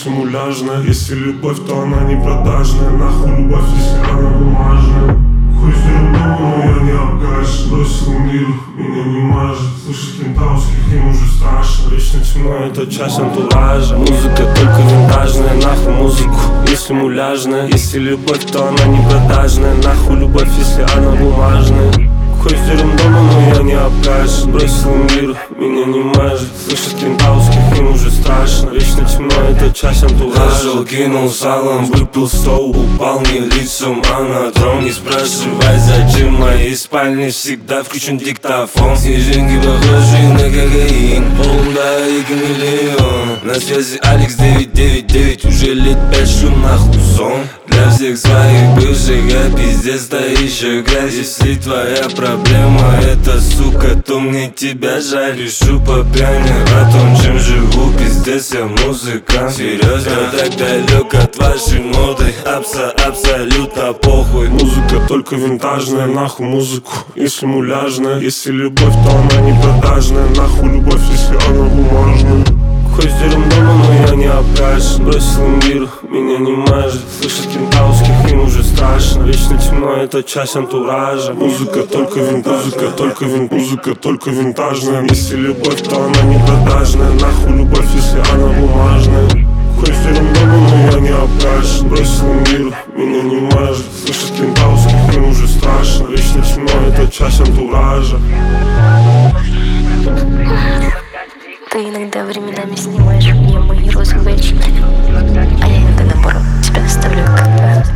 если муляжная. Если любовь, то она не продажная. Нахуй любовь, если она бумажная. Хуй с дерьмом, но я не алкаш. Бросил мир, меня не мажет. Слышать кентауских им уже страшно. Вечно тьма, это часть антуража. Музыка только винтажная, нахуй музыку, если муляжная. Если любовь, то она не продажная. Нахуй любовь, если она бумажная. Хоть в сером дома, но я не обкаш. Бросил мир, меня не мажет. Слышать кентауских им уже страшно. Вечно тьма, это часть антуража. Зашел, кинул салом, выпил стол, упал не лицом, а на трон. Не спрашивай, зачем в моей спальне всегда включен диктофон. Снежинки похожи на кокаин, Hyundai Chameleon. На связи Алекс 999, уже лет 5 шум нахуй сон. Для всех своих бывших я пиздец, да еще грязь. Если твоя проблема это сука, то мне тебя жаль. Пишу по пьяни о том, чем живу, пиздец, я музыкант. Серьезно, так далек от вашей моды, абсолютно похуй. Музыка только винтажная, нахуй музыку, если муляжная. Если любовь, то она не продажная. Нахуй любовь, если она бумажная. Хоть в сером дома, но я не обкаш. Бросил мир, меня не мажет. Слышать кентауских им уже страшно. Вечно тьма, это часть антуража. Музыка только винтажная, музыка только винтажная. Если любовь, то она не продажная. Нахуй любовь, если она бумажная. Хоть в сером дома, но я не обкаш. Бросил мир, меня не мажет. Слышать кентауских им уже страшно. Вечно тьма, это часть антуража. Ты иногда временами снимаешь мне мои розовые очки, а я иногда наоборот тебя оставляю как-то